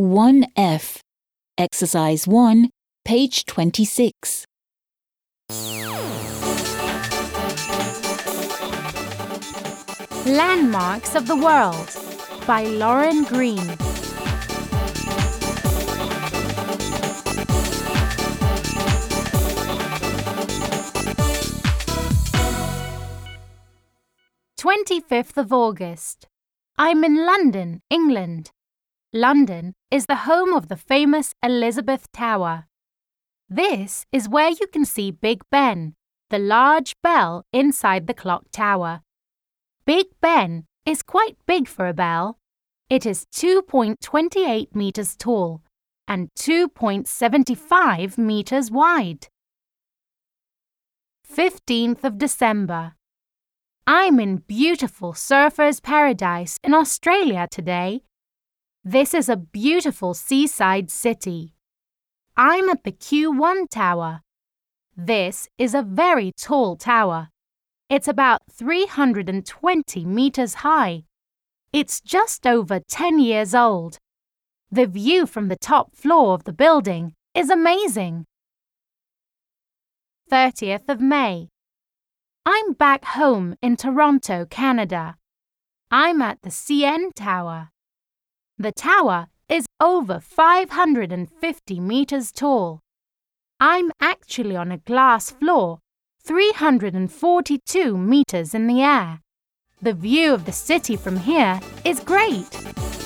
1F. Exercise 1, page 26. Landmarks of the World by Lauren Green. August 25th. I'm in London, England. London is the home of the famous Elizabeth Tower. This is where you can see Big Ben, the large bell inside the clock tower. Big Ben is quite big for a bell. It is 2.28 meters tall and 2.75 meters wide. 15th of December. I'm in beautiful Surfers Paradise in Australia today. This is a beautiful seaside city. I'm at the Q1 Tower. This is a very tall tower. It's about 320 meters high. It's just over 10 years old. The view from the top floor of the building is amazing. 30th of May. I'm back home in Toronto, Canada. I'm at the CN Tower. The tower is over 550 meters tall. I'm actually on a glass floor, 342 meters in the air. The view of the city from here is great.